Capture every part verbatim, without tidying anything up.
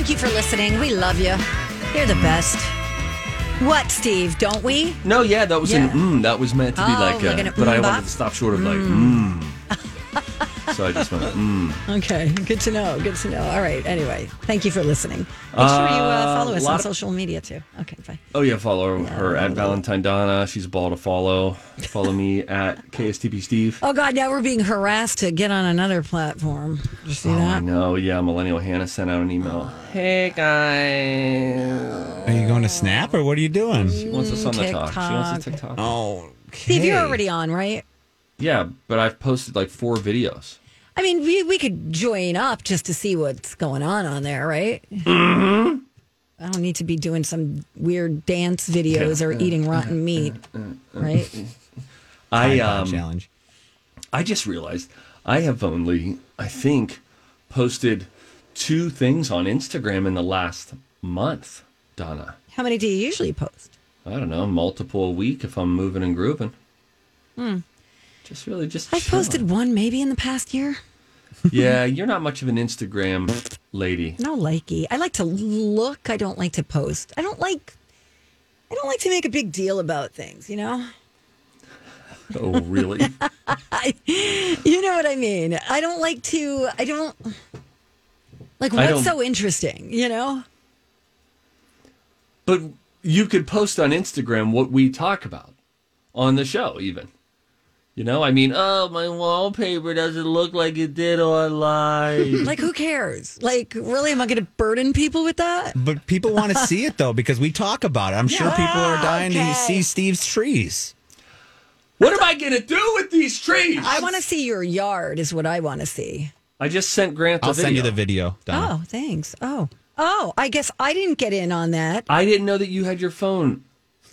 Thank you for listening. We love you. You're the best. What, Steve? Don't we? No, yeah, that was Yeah. an mm. That was meant to be Oh, like, like a, an but I mm wanted bop? to stop short of like, mm. So I just went, mm. Okay, good to know. Good to know. All right. Anyway, thank you for listening. Make sure you uh, follow us on lot of- social media too. Okay, bye. Oh, yeah, follow her at Valentine Donna. She's a ball to follow. Follow me at K S T P Steve. Oh God, now we're being harassed to get on another platform. Did you see Oh, I that? know. Yeah, Millennial Hannah sent out an email. Hey, guys. Are you going to Snap or what are you doing? She wants us on the talk. She wants a TikTok. TikTok. Oh, Steve, you're already on, right? Yeah, but I've posted like four videos. I mean, we we could join up just to see what's going on on there, right? Mm-hmm. I don't need to be doing some weird dance videos or eating rotten meat, right? I Tide Pod um, challenge. I just realized I have only, I think, posted two things on Instagram in the last month, Donna. How many do you usually post? I don't know, multiple a week if I'm moving and grooving. Hmm. Just really just I've chilling. posted one maybe in the past year. Yeah, you're not much of an Instagram lady. No likey. I like to look. I don't like to post. I don't like. I don't like to make a big deal about things. You know. Oh, really? I, you know what I mean. I don't like to. I don't. Like I what's don't- so interesting? You know. But you could post on Instagram what we talk about on the show, even. You know, I mean, oh, my wallpaper doesn't look like it did online. Like who cares? Like really, am I going to burden people with that? But people want to see it though because we talk about it. I'm sure people are dying okay. to see Steve's trees. What am I going to do with these trees? I want to see your yard. Is what I want to see. I just sent Grant the I'll video. send you the video. Donna. Oh, thanks. Oh, oh. I guess I didn't get in on that. I didn't know that you had your phone.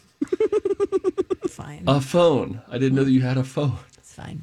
Fine. A phone. I didn't know that you had a phone. It's fine.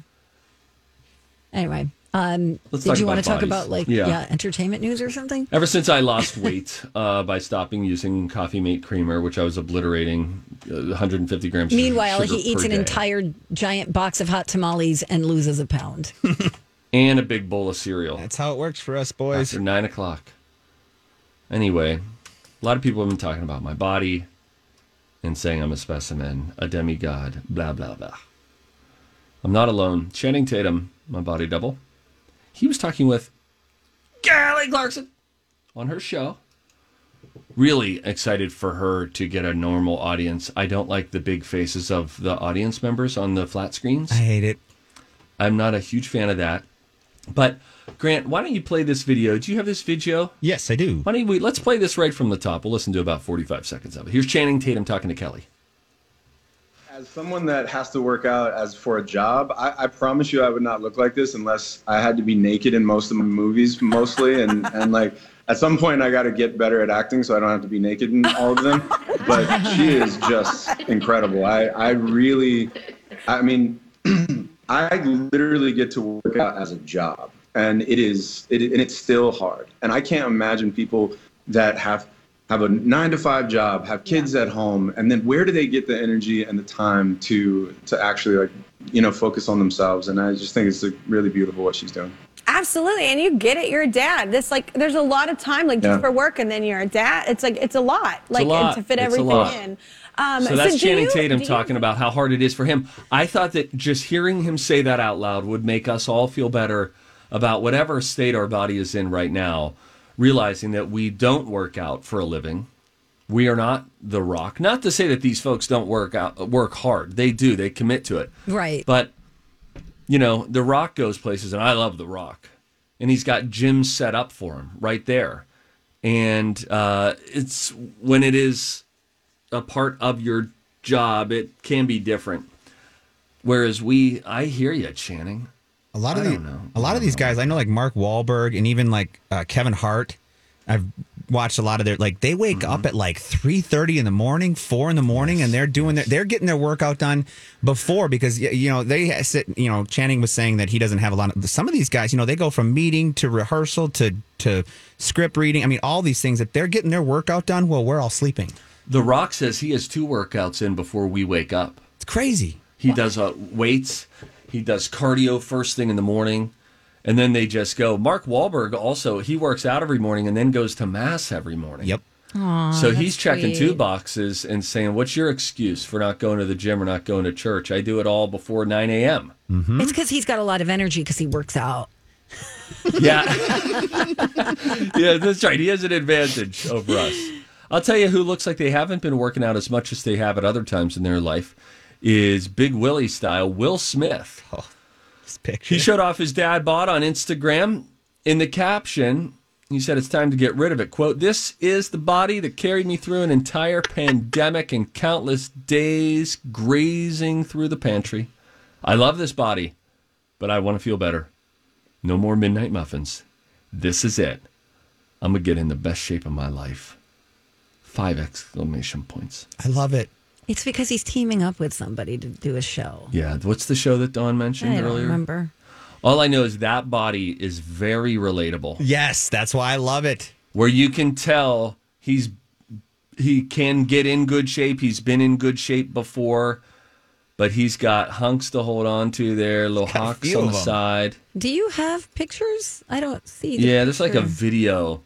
Anyway, um, Let's did talk you about want to talk bodies. about like Yeah. yeah. entertainment news or something? Ever since I lost weight uh, by stopping using Coffee Mate creamer, which I was obliterating uh, one hundred fifty grams of Meanwhile, sugar he eats per an day. entire giant box of hot tamales and loses a pound. And a big bowl of cereal. That's how it works for us boys. After nine o'clock. Anyway, a lot of people have been talking about my body and saying I'm a specimen, a demigod, blah, blah, blah. I'm not alone. Channing Tatum, my body double, he was talking with Kelly Clarkson on her show. Really excited for her to get a normal audience. I don't like the big faces of the audience members on the flat screens. I hate it. I'm not a huge fan of that. But, Grant, why don't you play this video? Do you have this video? Yes, I do. Why don't we, let's play this right from the top. We'll listen to about forty-five seconds of it. Here's Channing Tatum talking to Kelly. As someone that has to work out as for a job, I, I promise you I would not look like this unless I had to be naked in most of my movies, mostly. And, and like, at some point, I got to get better at acting so I don't have to be naked in all of them. But she is just incredible. I, I really, I mean, I literally get to work out as a job. And it is, it, and it's still hard. And I can't imagine people that have have a nine to five job, have kids yeah. at home, and then where do they get the energy and the time to to actually like, you know, focus on themselves? And I just think it's like, really beautiful what she's doing. Absolutely, and you get it. You're a dad. This like, there's a lot of time like just Yeah. for work, and then you're a dad. It's like it's a lot, like a lot. to fit It's a everything lot. in. Um, So that's do Channing you- Tatum do you- talking about how hard it is for him. I thought that just hearing him say that out loud would make us all feel better about whatever state our body is in right now, realizing that we don't work out for a living. We are not The Rock. Not to say that these folks don't work out, work hard. They do. They commit to it. Right. But, you know, The Rock goes places, and I love The Rock. And he's got gyms set up for him right there. And uh, it's when it is a part of your job, it can be different. Whereas we, I hear you, Channing. A lot of I the, don't know. a lot of these guys, I know, like Mark Wahlberg and even like uh, Kevin Hart. I've watched a lot of their like they wake Mm-hmm. up at like three thirty in the morning, four in the morning, and they're doing their they're getting their workout done before because y- you know they sit. You know, Channing was saying that he doesn't have a lot of some of these guys. You know, they go from meeting to rehearsal to to script reading. I mean, all these things that they're getting their workout done while we're all sleeping. The Rock says he has two workouts in before we wake up. It's crazy. He does uh, weights. He does cardio first thing in the morning. and then they just go. Mark Wahlberg also, he works out every morning and then goes to mass every morning. Yep. Aw, So that's he's checking sweet. two boxes and saying, what's your excuse for not going to the gym or not going to church? I do it all before nine a.m. It's because he's got a lot of energy because he works out. Yeah. Yeah, that's right. He has an advantage over us. I'll tell you who looks like they haven't been working out as much as they have at other times in their life is Big Willie style Will Smith. Oh, this picture. He showed off his dad bod on Instagram. In the caption, he said it's time to get rid of it. Quote, "This is the body that carried me through an entire pandemic and countless days grazing through the pantry. I love this body, but I want to feel better. No more midnight muffins. This is it. I'm going to get in the best shape of my life." Five exclamation points. I love it. It's because he's teaming up with somebody to do a show. Yeah, what's the show that Dawn mentioned I don't earlier? remember. All I know is that body is very relatable. Yes, that's why I love it. Where you can tell he's he can get in good shape. He's been in good shape before, but he's got hunks to hold on to there, little Got a hawks few on of the them. side. Do you have pictures? I don't see. The Yeah, there's like a picture. video.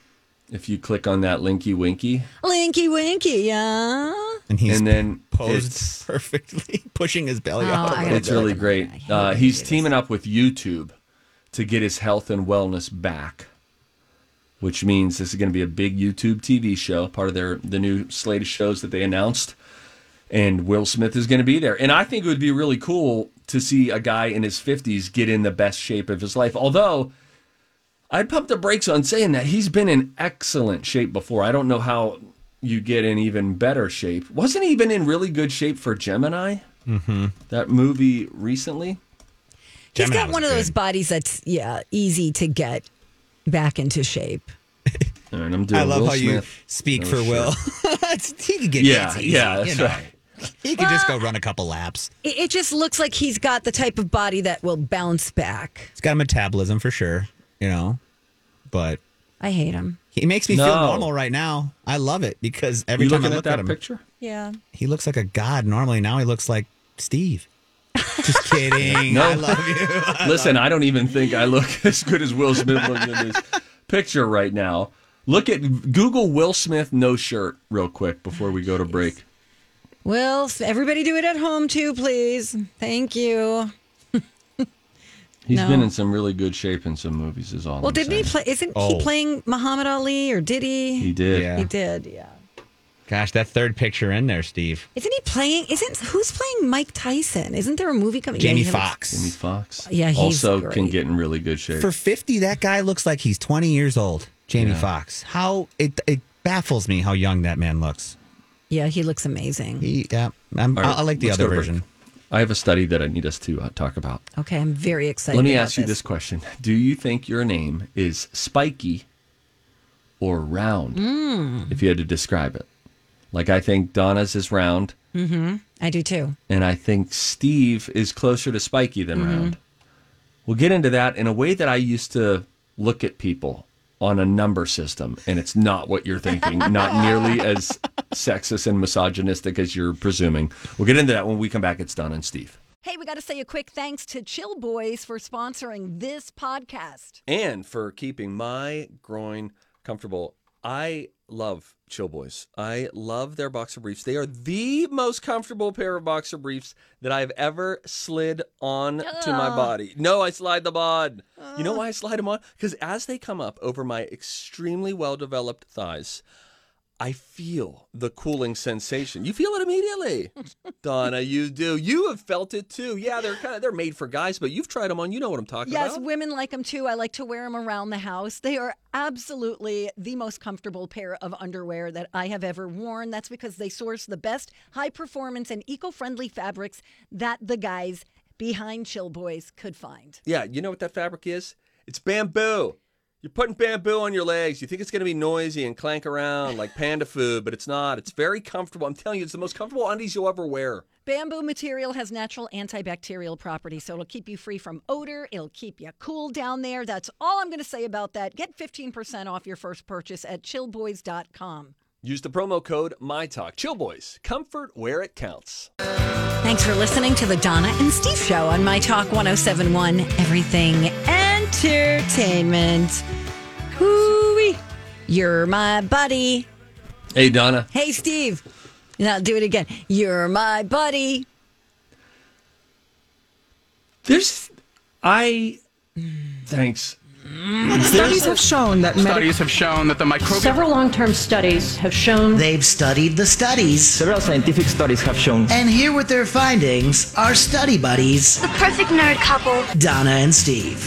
If you click on that linky winky, Linky Winky, yeah. And he's and then posed it's, perfectly, pushing his belly Oh, out. I a gotta little it's bit. really at great. I hate Uh, when he's they do this. teaming up with YouTube to get his health and wellness back, which means this is going to be a big YouTube T V show, part of their the new slate of shows that they announced. And Will Smith is going to be there. And I think it would be really cool to see a guy in his fifties get in the best shape of his life. Although, I'd pump the brakes on saying that. He's been in excellent shape before. I don't know how you get in even better shape. Wasn't he even in really good shape for Gemini? Mm-hmm. That movie recently? He's Gemini got was one of those good. bodies that's, yeah, easy to get back into shape. All right, I'm doing I love Will how you Smith. speak No for shirt. Will. It's- he could get Yeah, it's easy, yeah, you that's know. right. He could just go run a couple laps. It, it just looks like he's got the type of body that will bounce back. He's got a metabolism for sure, you know. But I hate him. he makes me feel No. normal right now. I love it because every You time I looking at look that at him, picture? Yeah. he looks like a god. Normally, now he looks like Steve. Just kidding. No. I love you. Listen, I don't even think I look as good as Will Smith looks in this picture right now. Look at Google Will Smith no shirt real quick before we go to break. Well, everybody do it at home too, please. Thank you. He's No. been in some really good shape in some movies, is all Well, I'm didn't he saying. play? Isn't Oh. he playing Muhammad Ali or did he? He did. Yeah. He did, yeah. Gosh, that third picture in there, Steve. Isn't he playing? Isn't who's playing Mike Tyson? Isn't there a movie coming? Jamie yeah, he looks- Foxx. Jamie Foxx. Yeah, he's also great. can get in really good shape. For fifty, that guy looks like he's twenty years old. Jamie Yeah. Foxx. How it it baffles me how young that man looks. Yeah, he looks amazing. He, yeah, I'm, All right, I, I like the let's other go to break. version. I have a study that I need us to uh, talk about. Okay, I'm very excited. Let me about ask you this question. Do you think your name is spiky or round? Mm. If you had to describe it. Like I think Donna's is round, I do too. and I think Steve is closer to spiky than Mm-hmm. round. We'll get into that in a way that I used to look at people on a number system, and it's not what you're thinking. Not nearly as sexist and misogynistic as you're presuming. We'll get into that when we come back. It's Donna and Steve. Hey, we got to say a quick thanks to Chill Boys for sponsoring this podcast. And for keeping my groin comfortable. I love Chill Boys. I love their boxer briefs. They are the most comfortable pair of boxer briefs that I've ever slid on to my body. No, I slide them on. You know why I slide them on? Because as they come up over my extremely well-developed thighs, I feel the cooling sensation. You feel it immediately. Donna, you do. You have felt it too. Yeah, they're kind of they're made for guys, but you've tried them on. You know what I'm talking Yes, about. women like them too. I like to wear them around the house. They are absolutely the most comfortable pair of underwear that I have ever worn. That's because they source the best high performance and eco-friendly fabrics that the guys behind Chill Boys could find. Yeah, you know what that fabric is? It's bamboo. You're putting bamboo on your legs. You think it's going to be noisy and clank around like panda food, but it's not. It's very comfortable. I'm telling you, it's the most comfortable undies you'll ever wear. Bamboo material has natural antibacterial properties, so it'll keep you free from odor. It'll keep you cool down there. That's all I'm going to say about that. Get fifteen percent off your first purchase at chill boys dot com. Use the promo code MyTalk. Chill Boys, comfort where it counts. Thanks for listening to the Donna and Steve Show on My Talk one oh seven point one Everything Entertainment. entertainment. Hooey. You're my buddy. Hey, Donna. Hey, Steve. Now do it again. You're my buddy. There's, I, thanks. Studies have shown that medical Studies have shown that the microbial... Several long-term studies have shown... They've studied the studies. Several scientific studies have shown... And here with their findings are study buddies... The perfect nerd couple. Donna and Steve.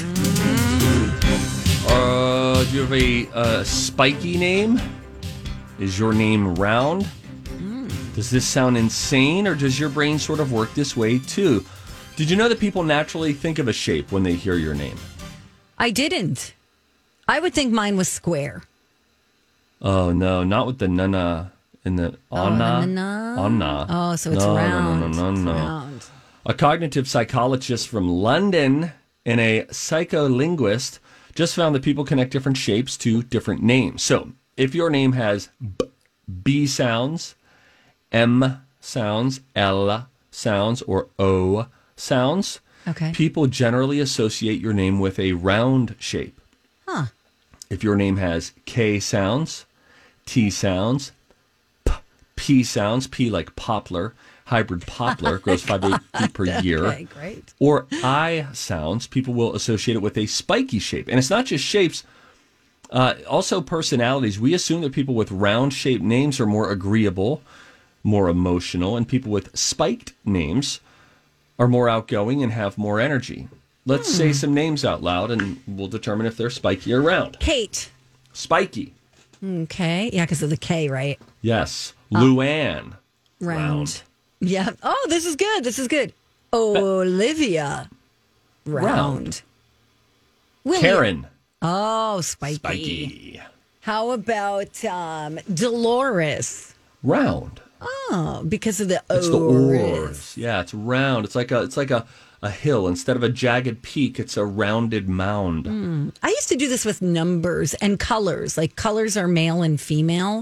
Uh, do you have a uh, spiky name? Is your name round? Does this sound insane, or does your brain sort of work this way too? Did you know that people naturally think of a shape when they hear your name? I didn't. I would think mine was square. Oh, no, not with the nana and the onna. Oh, na-na. Onna. Oh, so it's no, round. No, no, no, no, It's no. round. A cognitive psychologist from London and a psycholinguist just found that people connect different shapes to different names. So if your name has B, B sounds, M sounds, L sounds, or O sounds, Okay. people generally associate your name with a round shape. Huh. If your name has K sounds, T sounds, P, P sounds, P like poplar, hybrid poplar, grows five to eight feet per year. Okay, great. Or I sounds, people will associate it with a spiky shape. And it's not just shapes, uh, also personalities. We assume that people with round shaped names are more agreeable, more emotional, and people with spiked names are more outgoing and have more energy. Let's Hmm. say some names out loud and we'll determine if they're spiky or round. Kate. Spiky. Okay. Yeah, because of the K, right? Yes. Luann. Round. Round. Yeah. Oh, this is good. This is good. Olivia. Round. Round. William. Karen. Oh, spiky. Spiky. How about um, Dolores? Round. Oh, because of the It's the Oris. oars. Yeah, it's round. It's like a it's like a, a hill. Instead of a jagged peak, it's a rounded mound. I used to do this with numbers and colors. Like colors are male and female.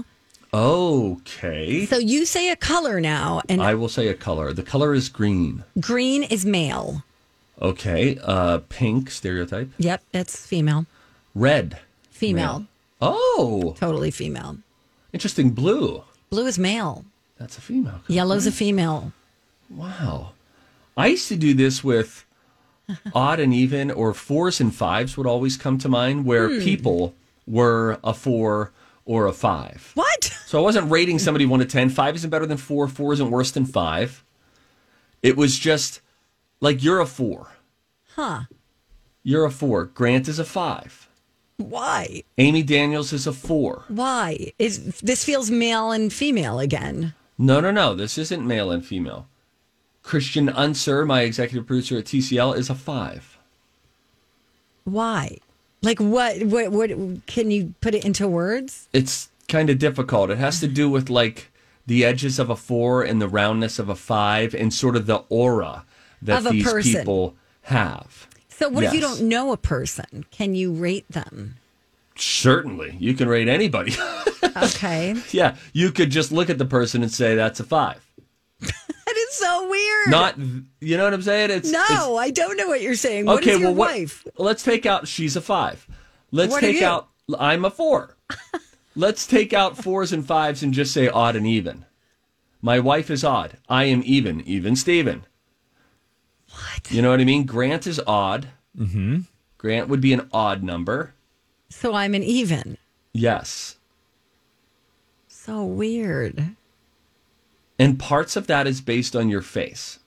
Okay. So you say a color now, and I will say a color. The color is green. green is male. Okay. Uh, pink, stereotype. Yep, that's female. Red. Female. Male. Oh, Totally female. interesting. Blue. Blue is male. That's a female. Yellow's a female. Wow. I used to do this with odd and even, or fours and fives would always come to mind, where Hmm. people were a four or a five. What? So I wasn't rating somebody one to ten. Five isn't better than four. Four isn't worse than five. It was just like, you're a four. Huh. You're a four. Grant is a five. Why? Amy Daniels is a four. Why? Is this feels male and female again? No, no, no. This isn't male and female. Christian Unser, my executive producer at T C L, is a five. Why? Like what? What? What? Can you put it into words? It's kind of difficult. It has to do with like the edges of a four and the roundness of a five and sort of the aura that Of a these person. people have. So what if you Yes. don't know a person? Can you rate them? Certainly. You can rate anybody. Okay. Yeah. You could just look at the person and say, that's a five. That is so weird. Not, you know what I'm saying? It's No, it's- I don't know what you're saying. What okay, is your well, what, wife? let's take out, she's a five. Let's What are take you? out, I'm a four. Let's take out fours and fives and just say odd and even. My wife is odd. I am even. Even Steven. What? You know what I mean? Grant is odd. Mm-hmm. Grant would be an odd number. So I'm an even. Yes. So weird. And parts of that is based on your face.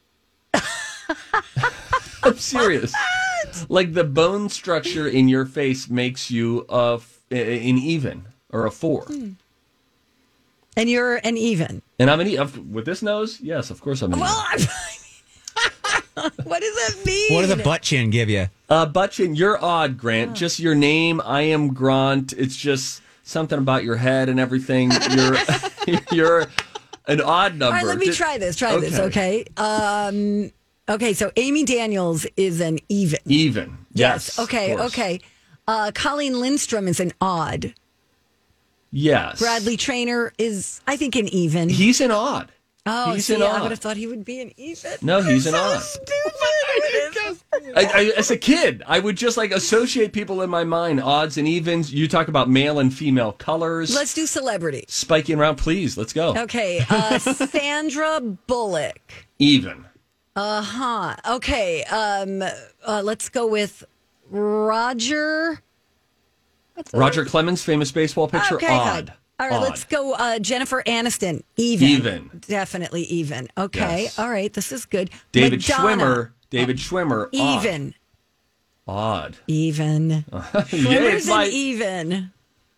I'm serious. Like the bone structure in your face makes you a, f- an even or a four. And you're an even. And I'm an e- of- with this nose. Yes, of course I'm an Well, I'm, what does that mean? What does a butt chin give you? Uh, Butchin, you're odd, Grant. Just your name. I am Grant. It's just something about your head and everything. You're you're an odd number. All right, let me Just- try this. Try this, okay? Um, okay, so Amy Daniels is an even. Even. Yes. of Okay, course. okay. Uh, Colleen Lindstrom is an odd. Yes. Bradley Trainer is, I think, an even. He's an odd. oh, he's see, an I odd. would have thought he would be an even. No, he's I'm an so odd. stupid. I, I, as a kid, I would just like associate people in my mind, odds and evens. You talk about male and female colors. Let's do celebrity. Spiking around, please. Let's go. Okay, uh, Sandra Bullock. Even. Uh huh. Okay, um, uh, let's go with Roger. Roger Clemens, famous baseball pitcher. Okay, Odd. good. All right, Odd. let's go. Uh, Jennifer Aniston. Even. Even. Definitely even. Okay. Yes. All right. This is good. David Madonna. Schwimmer. David Schwimmer. Odd. Even. Odd. Even. Yeah, Schwimmer's it's an like- even.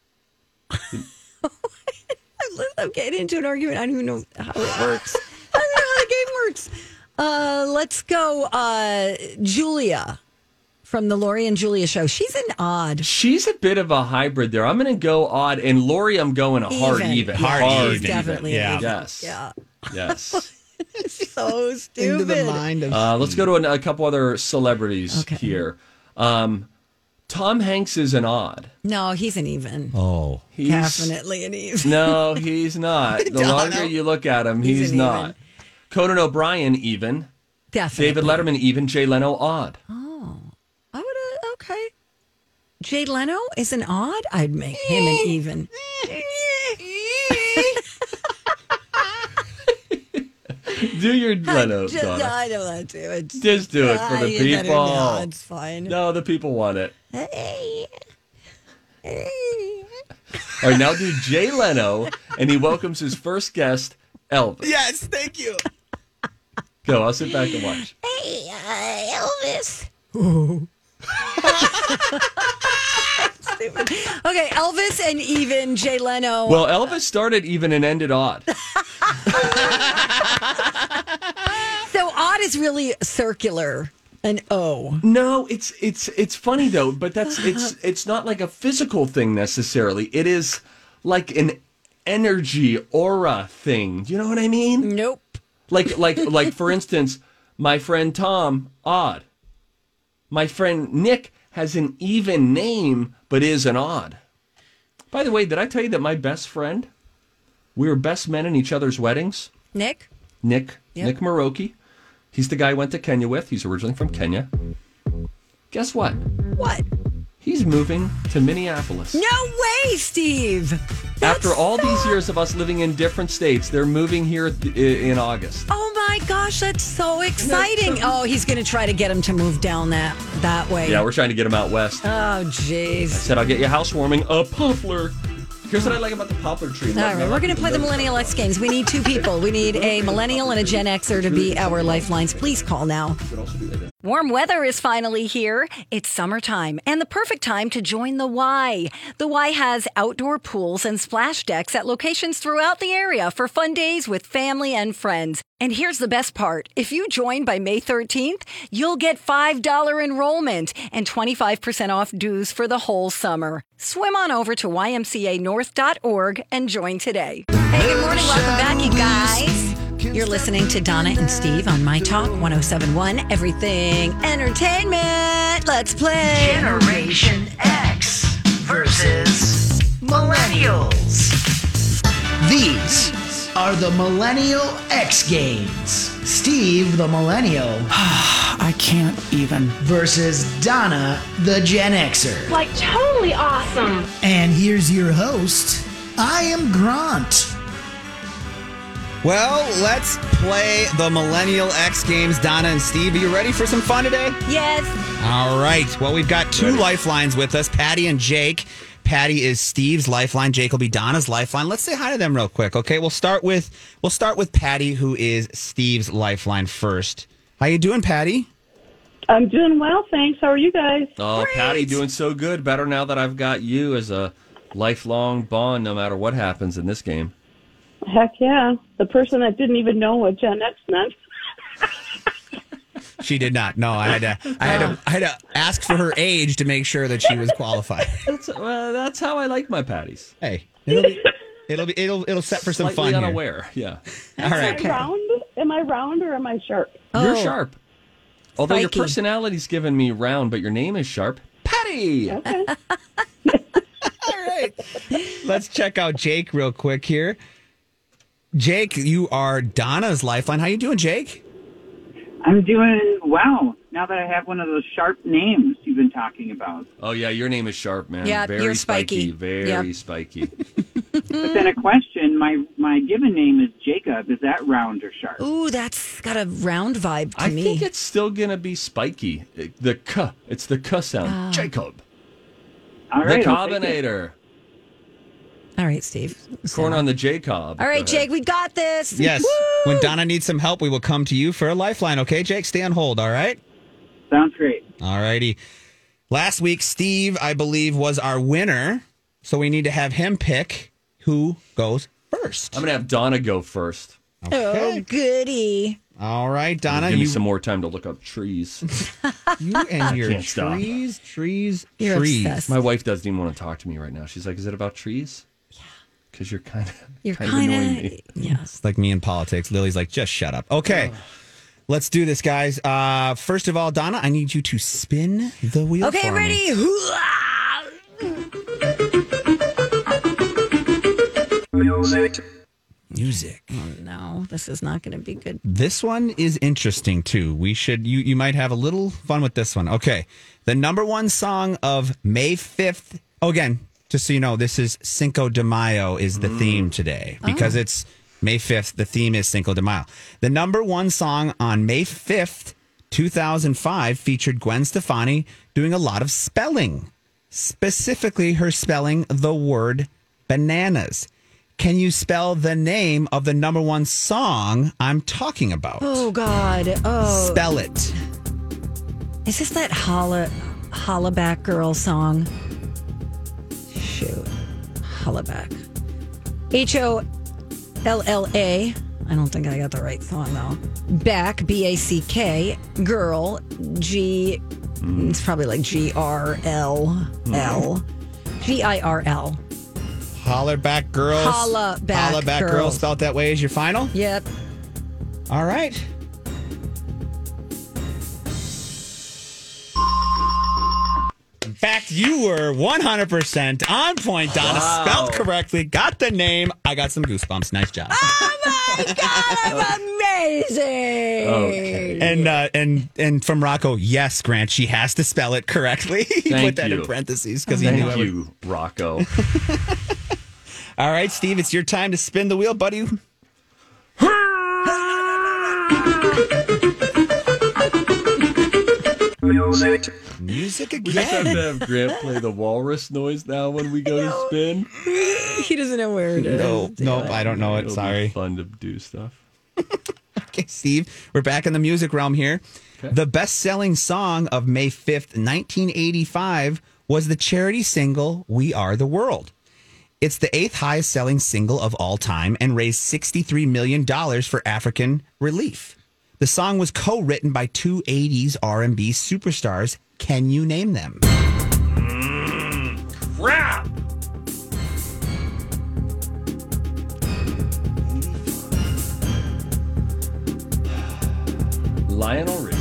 I'm getting into an argument. I don't even know how it works. I don't know how the game works. Uh, let's go. Uh, Julia from the Lori and Julia show. She's an odd. She's a bit of a hybrid there. I'm going to go odd, and Lori, I'm going a hard Even. even. Yeah, Hard she's even. definitely Yeah. even. Yes. Yeah. Yes. So stupid. Into the mind of Uh, let's go to a, a couple other celebrities Okay. here. Um, Tom Hanks is an odd. No, he's an even. Oh. He's, Definitely an even. No, he's not. The longer you look at him, he's, He's an not. even. Conan O'Brien, even. Definitely. David Letterman, even. Jay Leno, odd. I would have, okay. Jay Leno is an odd? I'd make him an even. Do your Leno, Just, Donna. I don't want to. It's, Just do it for Ah, the you better people. not. It's fine. No, the people want it. Hey. Hey. All right, now do Jay Leno, and he welcomes his first guest, Elvis. Yes, thank you. Go, I'll sit back and watch. Hey, uh, Elvis. Stupid. Okay, Elvis and even Jay Leno. Well, Elvis started even and ended odd. So odd is really circular. An O. No, it's it's it's funny though, but that's it's it's not like a physical thing necessarily. It is like an energy aura thing. Do you know what I mean? Nope. Like like like for instance, my friend Tom, odd. My friend Nick has an even name, but is an odd. By the way, did I tell you that my best friend, we were best men in each other's weddings? Nick? Nick, Yep. Nick Maroki. He's the guy I went to Kenya with. He's originally from Kenya. Guess what? What? He's moving to Minneapolis. No way, Steve. After That's all so- these years of us living in different states, they're moving here th- i- in August. Oh my gosh, that's so exciting. Oh, he's going to try to get him to move down that that way. Yeah, we're trying to get him out west. Oh, jeez. Said I'll get you housewarming a poplar. Here's what I like about the poplar tree. All right, we're going to play the Millennial X Games. We need two people. We need a millennial and a Gen Xer to be our lifelines. Please call now. Warm weather is finally here. It's summertime and the perfect time to join the Y. The Y has outdoor pools and splash decks at locations throughout the area for fun days with family and friends. And here's the best part. If you join by May thirteenth, you'll get five dollars enrollment and twenty-five percent off dues for the whole summer. Swim on over to Y M C A north dot org and join today. Hey, good morning. Welcome back, you guys. You're listening to Donna and Steve on My Talk one oh seven point one, Everything Entertainment. Let's play. Generation X versus Millennials. These are the Millennial X Games. Steve, the Millennial, I can't even. versus Donna, the Gen Xer. Like totally awesome. And here's your host. I am Grant. Well, let's play the Millennial X Games. Donna and Steve, are you ready for some fun today? Yes. All right. Well, we've got two lifelines with us, Patty and Jake. Patty is Steve's lifeline. Jake will be Donna's lifeline. Let's say hi to them real quick, okay? We'll start with we'll start with Patty, who is Steve's lifeline first. How you doing, Patty? I'm doing well, thanks. How are you guys? Oh, Patty, doing so good. Better now that I've got you as a lifelong bond, no matter what happens in this game. Heck yeah. The person that didn't even know what Gen X meant. She did not. No, I had to. I had to. I had to ask for her age to make sure that she was qualified. That's, well, that's how I like my patties. Hey, it'll be, it'll be, it'll, it'll set for some Slightly fun unaware, yeah. here. All right. Am I round? Am I round or am I sharp? You're Oh. sharp. Although your Spiky. personality's given me round, but your name is sharp. Patty! Okay. All right. Let's check out Jake real quick here. Jake, you are Donna's lifeline. How you doing, Jake? I'm doing well now that I have one of those sharp names you've been talking about. Oh, yeah, your name is Sharp, man. Yeah, very you're spiky. Very Yep. spiky. But then a question, my, my given name is Jacob. Is that round or sharp? Ooh, that's got a round vibe to I me. think it's still going to be spiky. The K. It's the K sound. Ah. Jacob. All right, the I'll take it. Combinator. All right, Steve. Corn on the J-Cob. All right, Go ahead. Jake, we got this. Yes. Woo! When Donna needs some help, we will come to you for a lifeline. Okay, Jake? Stay on hold, all right? Sounds great. All righty. Last week, Steve, I believe, was our winner. So we need to have him pick who goes first. I'm going to have Donna go first. Oh, goody. All right, Donna. Give me you, some more time to look up trees. you and your can't stop. trees, trees, You're trees. obsessed. My wife doesn't even want to talk to me right now. She's like, is it about trees? Yeah. Because you're kind of You're kind kind of annoying of, me. yeah. It's like me in politics. Lily's like, just shut up. Okay. Let's do this, guys. Uh, first of all, Donna, I need you to spin the wheel. Okay, for ready? Me. Music. Oh, no, this is not going to be good. This one is interesting too. We should you you might have a little fun with this one. Okay. The number one song of May fifth. Oh, again, just so you know, this is Cinco de Mayo is the theme today because it's May fifth. The theme is Cinco de Mayo. The number one song on May fifth, two thousand five featured Gwen Stefani doing a lot of spelling. Specifically, her spelling the word bananas. Can you spell the name of the number one song I'm talking about? Oh, God. Oh. Spell it. Is this that holla, Hollaback Girl song? Shoot. Hollaback. H O L L A. I don't think I got the right song, though. Back, B A C K. Girl, G. It's probably like G R L L. G I R L. Holler back girls. Holla back Holla back girls. girls. Spelled that way is your final? Yep. All right. In fact, you were one hundred percent on point, Donna. Wow. Spelled correctly. Got the name. I got some goosebumps. Nice job. Oh, my God. I'm amazing. Okay. And uh, and and from Rocco, yes, Grant, she has to spell it correctly. He Thank put that you. in parentheses because he knew I Thank would. you, Rocco. All right, Steve, it's your time to spin the wheel, buddy. Music. Music We just have again. to have Grant play the walrus noise now when we go to spin. He doesn't know where it is. No, nope, I don't know it. It'll be Sorry. fun to do stuff. Okay, Steve, we're back in the music realm here. Okay. The best-selling song of May fifth, nineteen eighty-five was the charity single We Are the World. It's the eighth highest selling single of all time and raised sixty-three million dollars for African relief. The song was co-written by two eighties R and B superstars. Can you name them? Crap! Lionel Richie.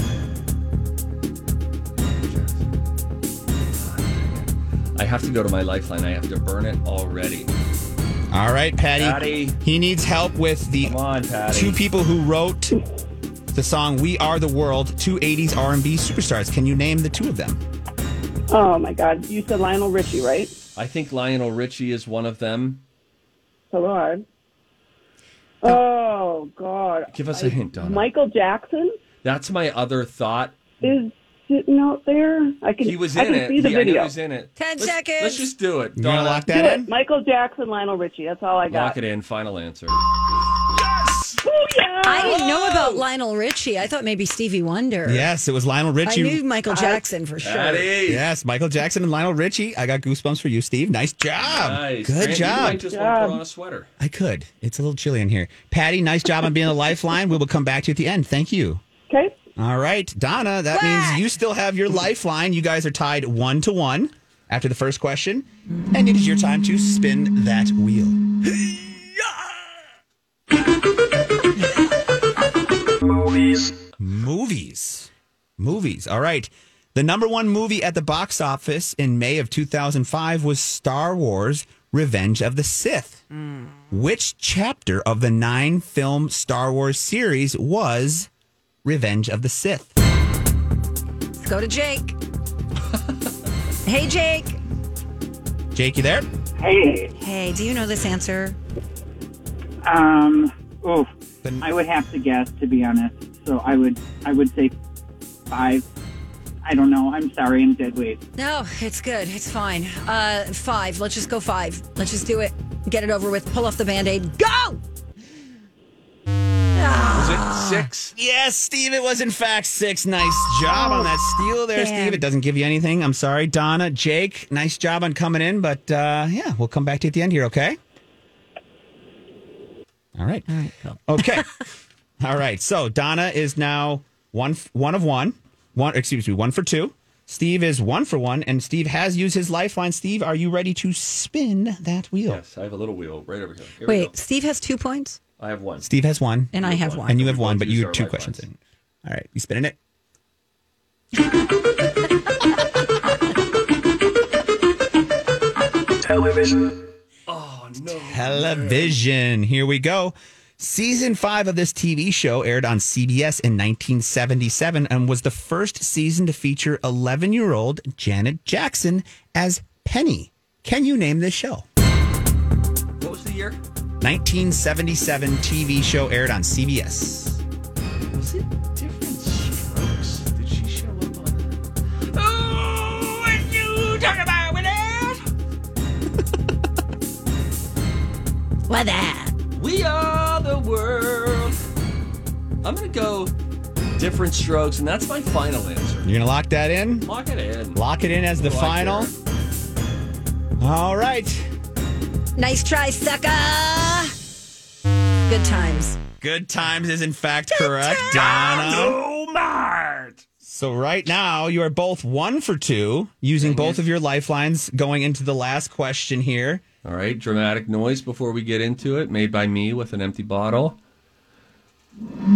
I have to go to my lifeline. I have to burn it already. All right, Patty. Patty. He needs help with the Come on, Patty. two people who wrote the song We Are the World, two eighties R and B superstars. Can you name the two of them? Oh my God! You said Lionel Richie, right? I think Lionel Richie is one of them. So on. Oh God! Give us a hint, Donna. Michael Jackson That's my other thought. is sitting out there. I can. He was I in can it. see the He, I know video. he was in it. Ten let's, seconds. Let's just do it. You want to Donna, lock Do that it. in? Michael Jackson, Lionel Richie. That's all I got. lock it in. Final answer. Oh yeah! I didn't know about Lionel Richie. I thought maybe Stevie Wonder. Yes, it was Lionel I Richie. knew Michael Jackson for sure. Patty. Yes, Michael Jackson and Lionel Richie. I got goosebumps for you, Steve. Nice job. Nice. Good Grant, You job. might just want to put on a sweater. I could. It's a little chilly in here. Patty, nice job on being a lifeline. We will come back to you at the end. Thank you. Okay. All right, Donna, that means you still have your lifeline. You guys are tied one to one after the first question. And it is your time to spin that wheel. Movies. Movies. Movies. All right. The number one movie at the box office in May of two thousand five was Star Wars Revenge of the Sith. Which chapter of the nine film Star Wars series was Revenge of the Sith? Let's go to Jake. Hey, Jake. Jake, you there? Hey. Hey, do you know this answer? Um. Oh, I would have to guess, to be honest. So I would, I would say five. I don't know. I'm sorry. I'm dead weight. No, it's good. It's fine. Uh, five. Let's just go five. Let's just do it. Get it over with. Pull off the Band-Aid. Go! Was it six? Yes, Steve, it was in fact six. Nice job on that steal there, Damn. Steve. It doesn't give you anything. I'm sorry. Donna, Jake, nice job on coming in. But uh, yeah, we'll come back to you at the end here, okay? All right. All right, go. Okay. All right. So Donna is now one one of one. One, excuse me, one for two. Steve is one for one, and Steve has used his lifeline. Steve, are you ready to spin that wheel? Yes, I have a little wheel right over here. Here we go. Wait, Steve has two points? I have one. Steve has one. And I have one. And you have We're one, going but to you use have our two lifelines. questions in. All right. You spinning it? Television. Oh, no. Television. Here we go. Season five of this T V show aired on C B S in nineteen seventy-seven and was the first season to feature eleven-year-old Janet Jackson as Penny. Can you name this show? What was the year? nineteen seventy-seven T V show aired on C B S. Was it Different Strokes? Did she show up on it? Oh, what you talking about with that? What that? We are the world. I'm going to go Different Strokes, and that's my final answer. You're going to lock that in? Lock it in. Lock it in as the Oh, I final? care. All right. Nice try, sucker. Good times. Good times is in fact correct, Donna. No, Mart. So right now you are both one for two, using both of your lifelines going into the last question here. All right, dramatic noise before we get into it, made by me with an empty bottle. All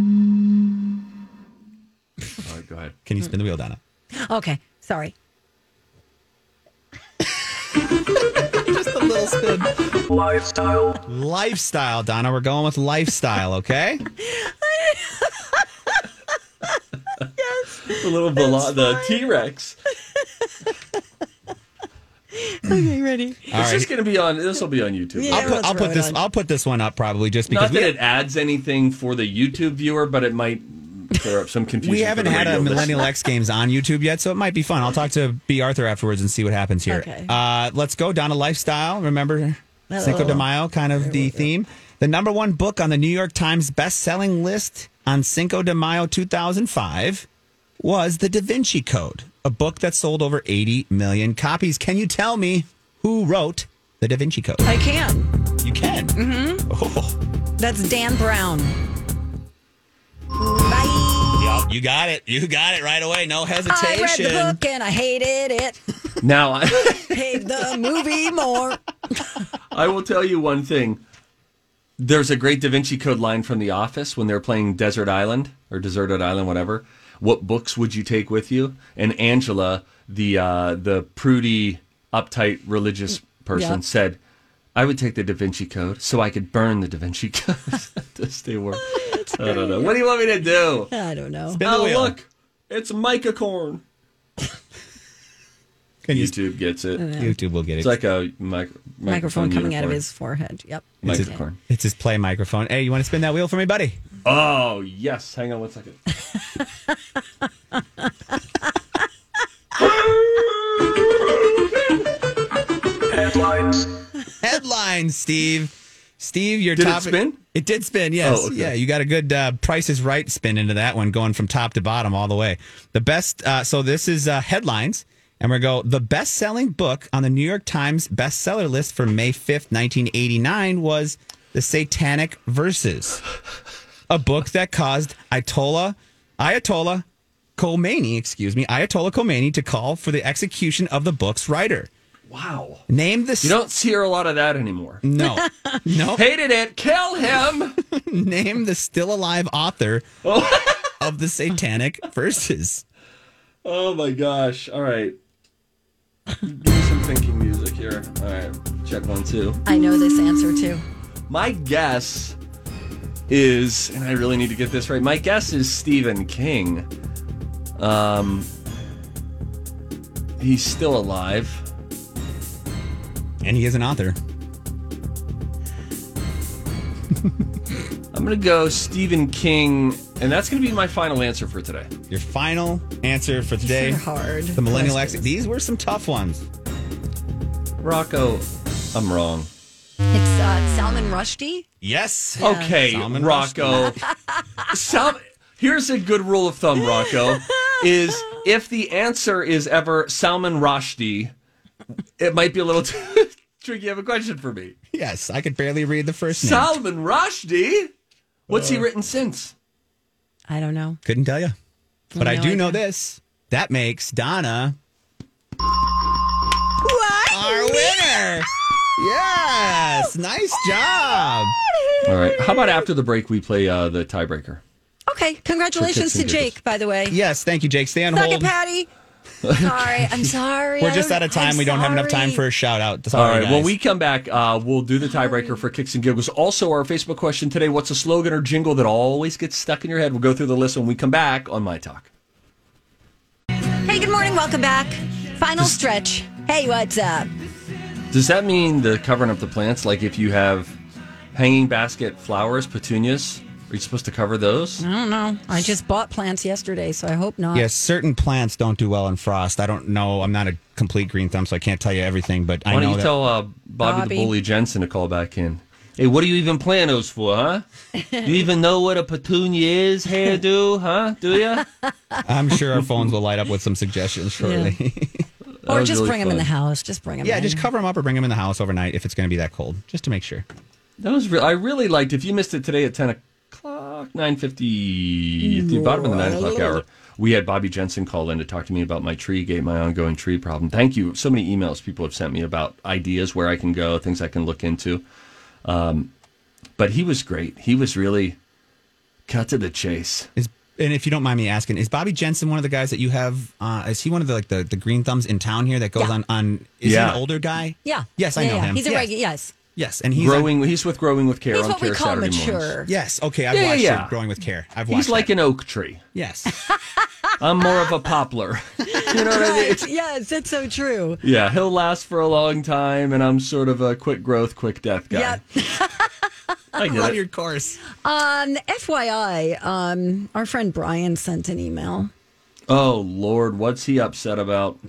right, go ahead. Can you spin the wheel, Donna? Okay, sorry. Just a little spin. Lifestyle. Lifestyle, Donna. We're going with lifestyle, okay? Yes. The little velo- the T-Rex. Okay, ready. It's All right. just going to be on, this will be on YouTube. Yeah. I'll put, let's I'll throw put it this. on. I'll put this one up probably just because Not that we, it adds anything for the YouTube viewer, but it might clear up some confusion. we for haven't the had a radio Millennial listener. X Games on YouTube yet, so it might be fun. I'll talk to B. Arthur afterwards and see what happens here. Okay. Uh, let's go, Donna. Lifestyle. Remember Hello. Cinco de Mayo, kind of the theme. The number one book on the New York Times best-selling list on Cinco de Mayo two thousand five was The Da Vinci Code, a book that sold over eighty million copies. Can you tell me who wrote The Da Vinci Code? I can. You can. Mm-hmm. Oh. That's Dan Brown. Bye. Yep, you got it. You got it right away. No I read hesitation. the book and I hated it. Now, I, Hate the movie more. I will tell you one thing. There's a great Da Vinci Code line from The Office when they're playing Desert Island or Deserted Island, whatever. What books would you take with you? And Angela, the uh, the prudy, uptight religious person, Yep. said, I would take the Da Vinci Code so I could burn the Da Vinci Code to stay warm. I don't know. What do you want me to do? I don't know. Spin the Oh, wheel. look. It's Micah corn. Can you YouTube gets it. YouTube will get it. It's like a mic- microphone, Microphone coming out of unicorn. his forehead. Yep. It's his, Microphone. it's his play microphone. Hey, you want to spin that wheel for me, buddy? Oh, yes. Hang on one second. Headlines. Headlines, Steve. Steve, your Did it topic. spin? It did spin, yes. Oh, okay. Yeah, you got a good uh, Price is Right spin into that one, going from top to bottom all the way. The best, uh, so this is uh, headlines, and we're going to go, the best-selling book on the New York Times bestseller list for May fifth, nineteen eighty-nine was The Satanic Verses, a book that caused Ayatollah, Ayatollah Khomeini, excuse me, Ayatollah Khomeini to call for the execution of the book's writer. Wow. Name the... You don't hear a lot of that anymore. No. No. Hated it. Kill him. Name the still alive author of the Satanic Verses. Oh, my gosh. All right. Give me some thinking music here. All right. Check one, two. I know this answer too. My guess is, and I really need to get this right, my guess is Stephen King. Um, he's still alive. And he is an author. I'm going to go Stephen King, and that's going to be my final answer for today. Your final answer for today. These are hard. The Millennial X. These were some tough ones. Rocco, I'm wrong. It's uh, Salman Rushdie. Yes. Yeah. Okay, Salman Rocco. Sal- Here's a good rule of thumb, Rocco, is if the answer is ever Salman Rushdie, it might be a little too tricky of a question for me. Yes, I could barely read the first name. Salman Rushdie? What's Uh, he written since? I don't know. Couldn't tell you. But No I do know idea. this. That makes Donna What? our winner. Yes. Nice job. All right. How about after the break we play uh, the tiebreaker? Okay, congratulations For to kicks and Jake, by the way. Yes, thank you, Jake. Stay on Suck it, hold. Patty. Sorry, I'm sorry. We're just I'm- out of time. I'm we don't have enough time sorry. for a shout out. All right. When we come back, uh, we'll do the tiebreaker for kicks and giggles. Also, our Facebook question today: what's a slogan or jingle that always gets stuck in your head? We'll go through the list when we come back on My Talk. Hey, good morning. Welcome back. Final stretch. Hey, what's up? Does that mean the covering up the plants? Like if you have hanging basket flowers, petunias, are you supposed to cover those? I don't know. I just bought plants yesterday, so I hope not. Yes, certain plants don't do well in frost. I don't know. I'm not a complete green thumb, so I can't tell you everything. But Why I don't know you that. tell uh, Bobby, Bobby. the Bully Jensen to call back in? Hey, what do you even plant those for, huh? Do you even know what a petunia is, hairdo, huh? Do you? I'm sure our phones will light up with some suggestions shortly. Or just bring them in the house. Just bring them Yeah, in. just cover them up or bring them in the house overnight if it's going to be that cold, just to make sure. That was re- I really liked. If you missed it today at ten o'clock, nine fifty, at the bottom of the nine o'clock hour, we had Bobby Jensen call in to talk to me about my tree gate, my ongoing tree problem. Thank you. So many emails people have sent me about ideas where I can go, things I can look into. Um, but he was great. He was really cut to the chase. Is and if you don't mind me asking, is Bobby Jensen one of the guys that you have? Uh, is he one of the like the, the green thumbs in town here that goes Yeah. on on? Is Yeah. he an older guy? Yeah. Yes, I Yeah, know yeah. him. He's a yes. regular. Yes. Yes, and he's growing. he's with Growing with Care He's on what we Care call Saturday mature. mornings. Yes. Okay, I've Yeah, watched yeah. it, Growing with Care. I've watched. He's like that. an oak tree. Yes. I'm more of a poplar. You know what I mean? It's- Yes, that's so true. yeah, he'll last for a long time, and I'm sort of a quick growth, quick death guy. Yep. I get Love it. your course. Um, F Y I, um, our friend Brian sent an email. Oh, Lord, what's he upset about?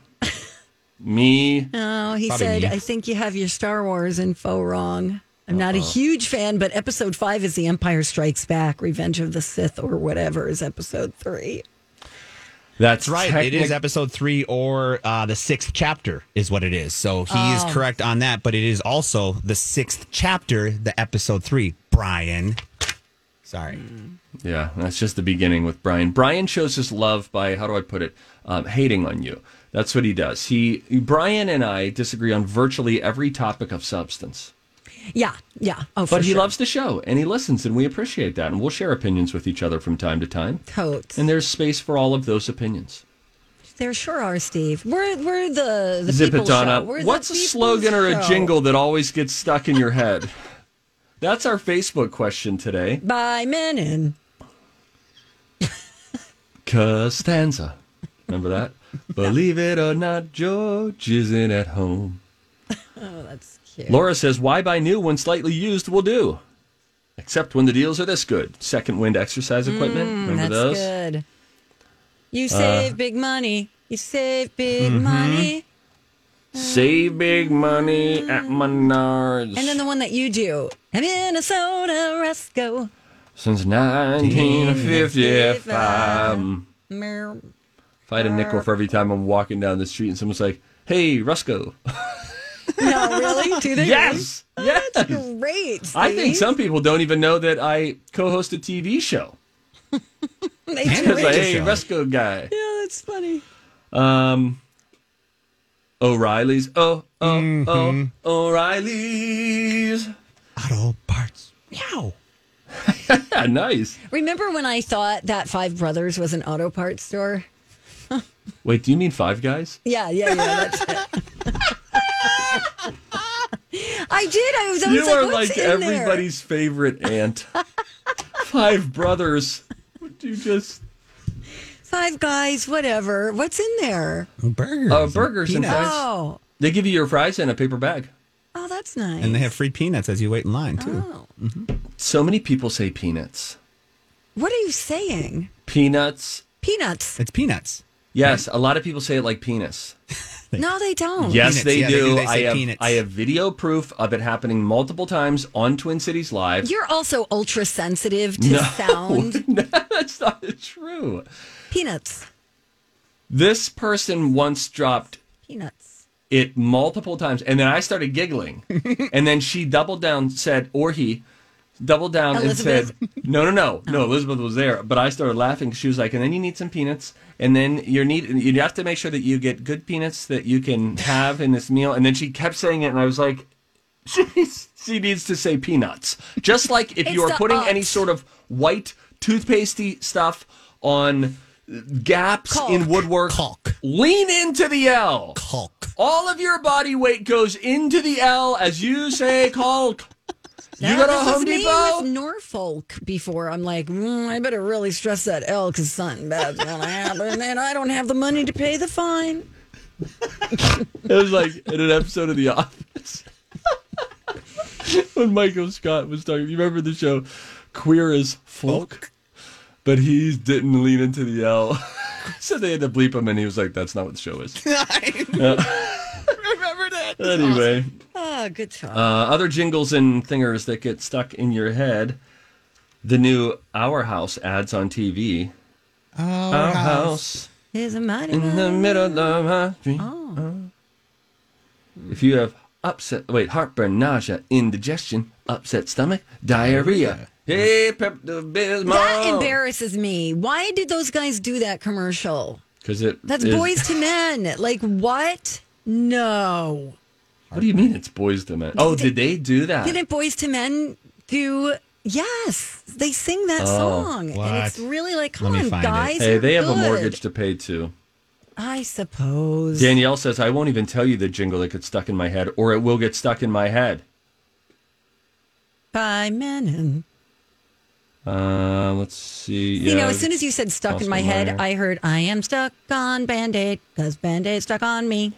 Me? Oh, he Probably said, me. I think you have your Star Wars info wrong. I'm not a huge fan, but episode five is The Empire Strikes Back, Revenge of the Sith, or whatever is episode three. That's Right. technic- It is episode three or uh, the sixth chapter is what it is. So he is correct on that, but it is also the sixth chapter, the episode three. Brian. Sorry. Yeah, that's just the beginning with Brian. Brian shows his love by, how do I put it, um, hating on you. That's what he does. He Brian and I disagree on virtually every topic of substance. Yeah, yeah. Oh, for But he sure. loves the show, and he listens, and we appreciate that. And we'll share opinions with each other from time to time. Totes. And there's space for all of those opinions. There sure are, Steve. We're we're the the Zip people it, Donna. show. We're the What's a people's slogan or a show. jingle that always gets stuck in your head? That's our Facebook question today. By men and Costanza. Remember that? Believe it or not, George isn't at home. oh, that's cute. Laura says, why buy new when slightly used will do? Except when the deals are this good. Second wind exercise equipment. Remember Mm, That's those? good. You save big money. You save big money. Save big money at Menards. And then the one that you do. Minnesota Resco. Since nineteen fifty-five. Mer- If I had a nickel for every time I'm walking down the street and someone's like, hey, Rusco. No, really? Do they? Yes. Yes. That's great. I think Steve. some people don't even know that I co-host a T V show. They And do. It's like, radio hey, show. Rusco guy. Yeah, that's funny. Um, O'Reilly's. Oh, oh, Mm-hmm. oh, O'Reilly's. Auto parts. Meow. Yeah, nice. Remember when I thought that Five Brothers was an auto parts store? Wait, do you mean Five Guys? Yeah, yeah, yeah. That's it. I did. I was, I was You like, are what's like in there? everybody's favorite aunt. Five brothers. Would you just... Five Guys, whatever. What's in there? Burgers. Oh, burgers and peanuts. fries. Oh. They give you your fries in a paper bag. Oh, that's nice. And they have free peanuts as you wait in line, too. Oh. Mm-hmm. So many people say peanuts. What are you saying? Peanuts. Peanuts. It's peanuts. Yes, a lot of people say it like penis. No, they don't. Yes, Peanuts. they, Yeah, do. they do. They I say have peanuts. I have video proof of it happening multiple times on Twin Cities Live. You're also ultra sensitive to No. sound. No, that's not true. Peanuts. This person once dropped Peanuts. it multiple times, and then I started giggling. And then she doubled down, said, or he doubled down Elizabeth? and said, no, no, no, no, Elizabeth was there. But I started laughing. She was like, and then you need some peanuts. And then you need you have to make sure that you get good peanuts that you can have in this meal. And then she kept saying it, and I was like, she's, she needs to say peanuts. Just like if It's you are the putting ut. any sort of white toothpastey stuff on gaps Caulk. in woodwork, Caulk. lean into the L. Caulk. All of your body weight goes into the L as you say caulk. You That go to was Home me Depot? with Norfolk before. I'm like, mm, I better really stress that L because something bad's going to happen. And I don't have the money to pay the fine. It was like in an episode of The Office when Michael Scott was talking. You remember the show Queer as Folk? But he didn't lean into the L. So they had to bleep him, and he was like, that's not what the show is. I remember that. That's Anyway. awesome. Oh, good job. Uh, other jingles and thingers that get stuck in your head. The new Our House ads on T V. Our, Our house. house Is a mighty in the man. middle of my street. Oh. If you have upset, wait, heartburn, nausea, indigestion, upset stomach, diarrhea. Hey, Pepto-Bismol. That embarrasses me. Why did those guys do that commercial? Because it That's is- Boys to Men. Like, what? No. What do you mean it's Boys to Men? Oh, did they do that? Didn't Boys to Men do... Yes, they sing that Oh, song. what? And it's really like, Let come me on, find it. guys. Hey, you're they have a good. mortgage to pay too. I suppose. Danielle says, I won't even tell you the jingle that gets stuck in my head, or it will get stuck in my head. By Menon. Uh, let's see. You Yeah, know, as soon as you said stuck in Oscar my head, Mayer. I heard, I am stuck on Band-Aid because Band-Aid stuck on me.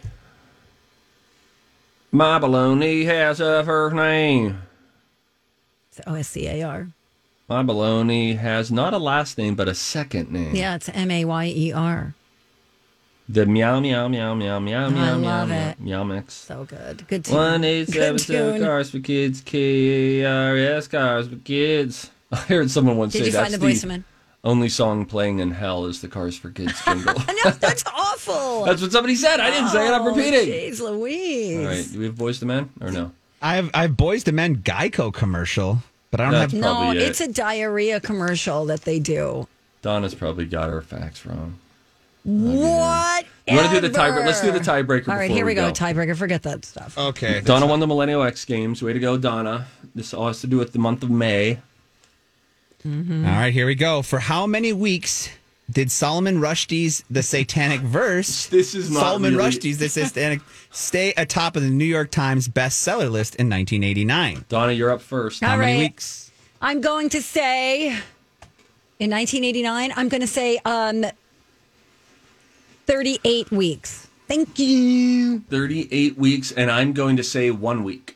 My baloney has a first name. It's O S C A R. My baloney has not a last name, but a second name. Yeah, it's M A Y E R. The meow, meow, meow, meow, meow, I meow, meow, love meow, it. meow mix. So good. Good tune. One eight seven Good seven tune. cars for kids, K R S cars for kids. I heard someone once Did say you that's find the Boyz two Men? only song playing in hell is the Cars for Kids jingle. No, that's awful. That's what somebody said. I didn't say it. I'm Oh, repeating. Jeez Louise. All right. Do we have Boys to Men or no? I have I have Boys to Men Geico commercial, but I don't That's have. No, probably it. it's a diarrhea commercial that they do. Donna's probably got her facts wrong. What? You want to do the tiebreaker? Let's do the tiebreaker. All right, before here we go. go. Tiebreaker. Forget that stuff. Okay. Donna won the Millennial X Games. Way to go, Donna. This all has to do with the month of May. Mm-hmm. All right, here we go. For how many weeks did Solomon Rushdie's The Satanic Verse, This is not Solomon really- Rushdie's The Satanic, stay atop of the New York Times bestseller list in nineteen eighty-nine? Donna, you're up first. All How many right. weeks? I'm going to say in nineteen eighty-nine, I'm going to say um, thirty-eight weeks. Thank you. thirty-eight weeks, and I'm going to say one week.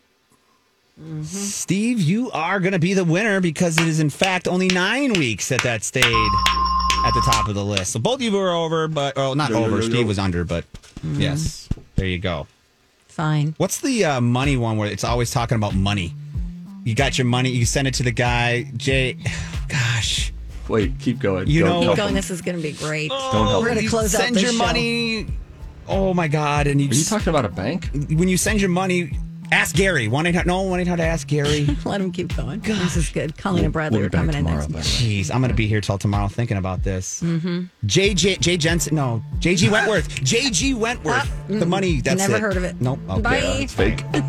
Steve, you are going to be the winner because it is, in fact, only nine weeks that that stayed at the top of the list. So both of you were over, but, oh, not Yo, yo, over. yo, yo. Steve was under, but yes, there you go. Fine. What's the uh, money one where it's always talking about money? You got your money, you send it to the guy. Jay, gosh. Wait, keep going. You Don't know- Keep help going. him. This is going to be great. Don't help We're him. going to close out send this your show. money. Oh, my God. And you, Are you just, talking about a bank? when you send your money, ask Gary. one eight hundred No, one eight hundred ask Gary. Let him keep going. This is good. Colleen and Bradley we'll are be back coming in tomorrow, next. by the way. Jeez, I'm going to be here till tomorrow thinking about this. Mm-hmm. J J Jay Jensen, no, J G Wentworth. J G Wentworth. Ah, the money, that's Never it. heard of it. Nope. Okay. Bye. It's fake.